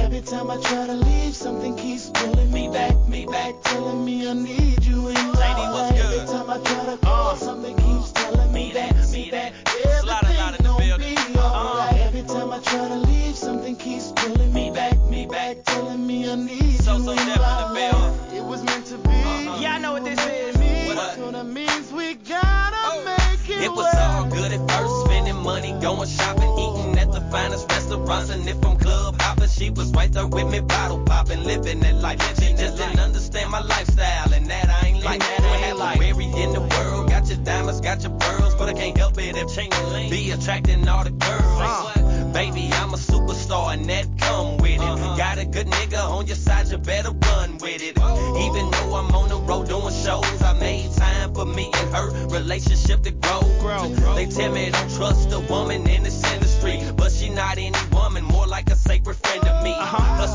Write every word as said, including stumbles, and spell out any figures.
Every time I try to leave, something keeps pulling me back, me back, telling me I need you in my life. Every time I try to call, something keeps telling me that, me that everything gon' be alright. Every time I try to leave, something keeps pulling me back, me back, telling me I need So, you so in definitely my the bill. life. It was meant to be. Uh-huh. Yeah, I know what this is. What? So that means we gotta Oh. make it It was work. all good at first, spending money, going shopping, eating at the finest restaurants, and if I'm club hopping, she was right there with me, bottle popping, living that life.